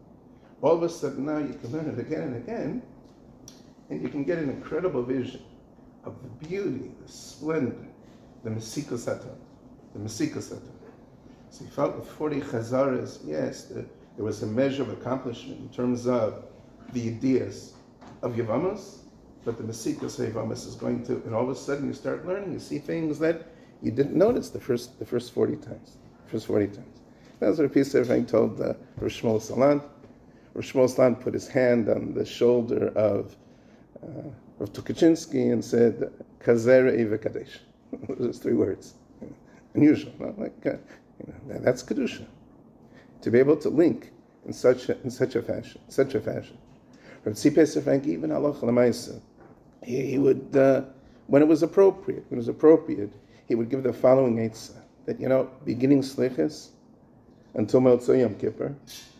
all of a sudden now you can learn it again and again, and you can get an incredible vision of the beauty, the splendor, the Mesika Satan, the Mesika Satan. So he felt with forty chazaras, yes, the, there was a measure of accomplishment in terms of the ideas of Yavamas, but the Mesika Yavamas is going to, and all of a sudden you start learning, you see things that you didn't notice the first the first forty times. First forty times. That's what Rabbi Yisrael told uh, Rosh Shmuel Salant. Rosh Shmuel Salant put his hand on the shoulder of uh, of Tukachinsky and said, Kazera Eva Kadesh. Those three words. Unusual, not like uh, you know, that's Kedusha. To be able to link in such a, in such a fashion, such a fashion. Rabbi Tzipes Frank, even Halacha L'Maisa, he, he would, uh, when it was appropriate, when it was appropriate, he would give the following eitzah, that, you know, beginning Slichas until Motzei Yom Kippur,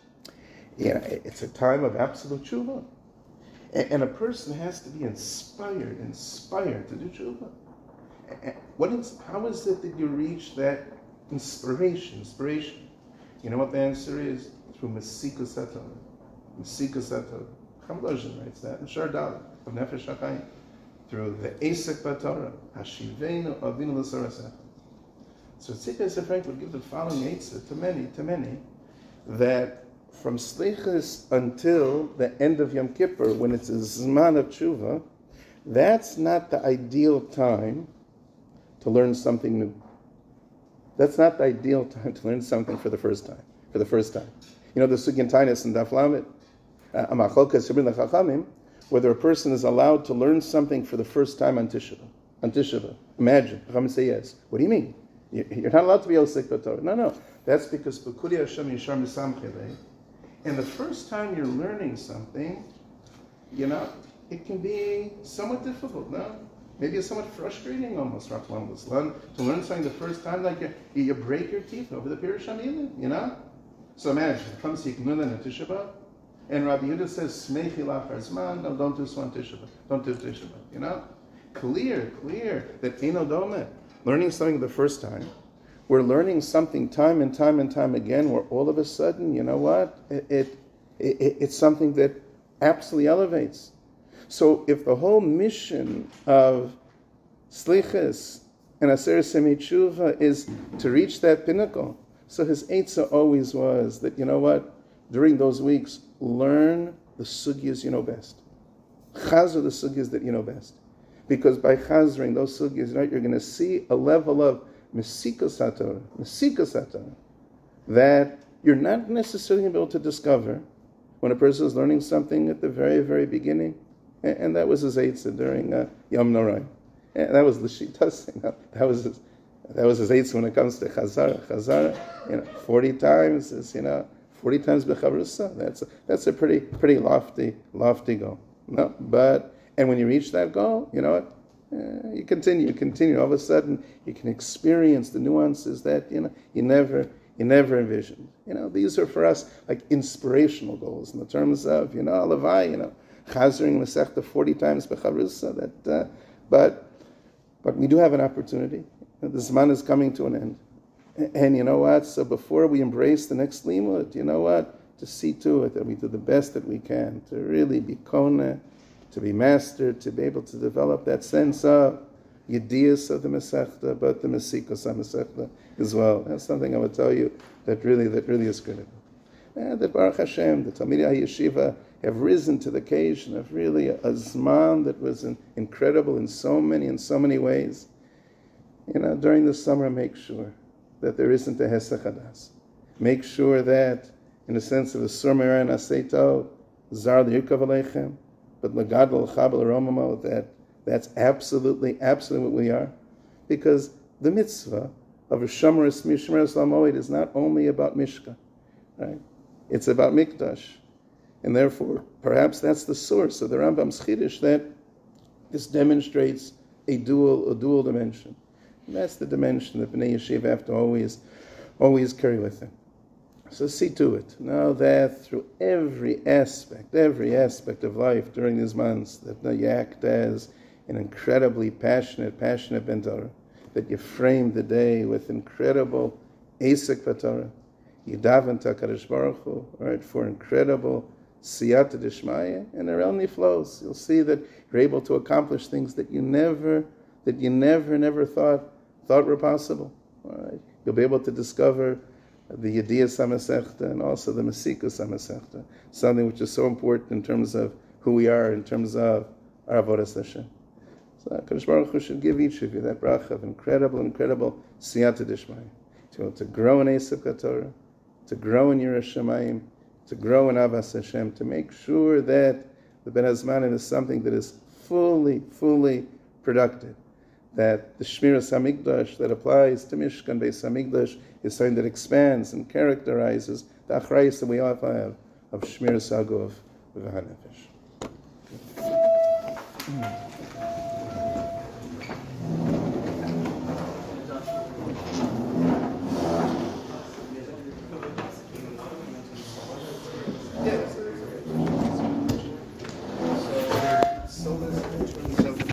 you know, it's a time of absolute tshuva. And, and a person has to be inspired, inspired to do tshuva. And what is, how is it that you reach that inspiration, inspiration? You know what the answer is? Through Mesika Satan. Mesika Satan. Chamlozhin writes that in Shardal of Nefesh HaChaim. Through the Esek Batorah, Hashivenu Avinu L'Sarasech. So Tzipes Frank would give the following eitzah to many, to many, that from Slichas until the end of Yom Kippur, when it's a Zman of Tshuva, that's not the ideal time to learn something new. That's not the ideal time to learn something for the first time. For the first time, you know the Sugyan Tainus and Daf Lamed, Amacholkas Sibrin Chachamim, whether a person is allowed to learn something for the first time on Tisha B'Av. On Tisha B'Av, imagine. Chachamim say yes. What do you mean? You're not allowed to be Osek B'Torah. No, no. That's because B'Kudi Hashem Yishar Misamchele. And the first time you're learning something, you know, it can be somewhat difficult. No. Maybe it's somewhat frustrating almost, to learn something the first time, like you, you break your teeth over the Pirush HaMilim, you know? So imagine, it comes to you can learn that in Tisha B'Av, and Rabbi Yehuda says, Smechi lachar zman, no, don't do so on Tisha B'Av, don't do Tisha B'Av, you know? Clear, clear, that Eino Dome, learning something the first time, we're learning something time and time and time again, where all of a sudden, you know what, it, it, it it's something that absolutely elevates. So if the whole mission of Slichas and Aser Semei Tshuva is to reach that pinnacle, so his eitzah always was that, you know what, during those weeks, learn the sugyas you know best. Chazar the sugyas that you know best. Because by chazering those sugyas, right, you're going to see a level of Mesika Satorah, Mesika Satorah, that you're not necessarily able to discover when a person is learning something at the very, very beginning. And that was his eitzah during uh, Yom Norai. And that was the Shitas. You know, that was his, that was his eitzah when it comes to Chazara. Chazara, you know, forty times is, you know, forty times b'chavrusa. That's a, that's a pretty pretty lofty lofty goal. No, but and when you reach that goal, you know what? Uh, you continue, you continue. All of a sudden, you can experience the nuances that you know you never you never envisioned. You know, these are for us like inspirational goals in the terms of you know Alavai, you know. Chazering Masechta forty times b'chavrusa. That, uh, but but we do have an opportunity. The Zman is coming to an end, and, and you know what? So before we embrace the next limud, you know what? To see to it that we do the best that we can to really be kona, to be mastered, to be able to develop that sense of yedias of the Masechta, but the Mesikos of Masechta as well. That's something I would tell you that really that really is critical. And that Baruch Hashem, the Talmidei HaYeshiva have risen to the occasion of really a, a Zman that was in, incredible in so many, in so many ways. You know, during the summer, make sure that there isn't a Hesach Hadas. Make sure that, in the sense of a Sur Me'er Naseito, Zar L'Yirkav Aleichem, but L'Gadol L'Chabel L'Romamo, that that's absolutely, absolutely what we are. Because the mitzvah of a Shomer Shmeres Lamoed is not only about Mishka, right? It's about Mikdash. And therefore, perhaps that's the source of the Rambam's Chiddush, that this demonstrates a dual a dual dimension. And that's the dimension that Bnei Yeshiva have to always, always carry with them. So see to it. Now that through every aspect, every aspect of life during these months, that you act as an incredibly passionate, passionate Ben Torah, that you frame the day with incredible Esek B'Torah, you daven to HaKadosh Baruch Hu, right, for incredible siyata d'shmaya, and it only flows. You'll see that you're able to accomplish things that you never, that you never, never thought thought were possible. All right? You'll be able to discover the Yediyah Samasechta and also the Masika Samasechta, something which is so important in terms of who we are, in terms of our Avodas Hashem. So HaKadosh Baruch Hu should give each of you that bracha of incredible, incredible siyata d'shmaya, to, to grow in Eisuk Torah, to grow in Yiras Shamayim, to grow in Avas Hashem, to make sure that the Ben Hazmanim is something that is fully, fully productive, that the Shmiras HaMikdash that applies to Mishkan Beis HaMikdash is something that expands and characterizes the achrayus that we all have of Shmiras HaGuf v'Hanefesh.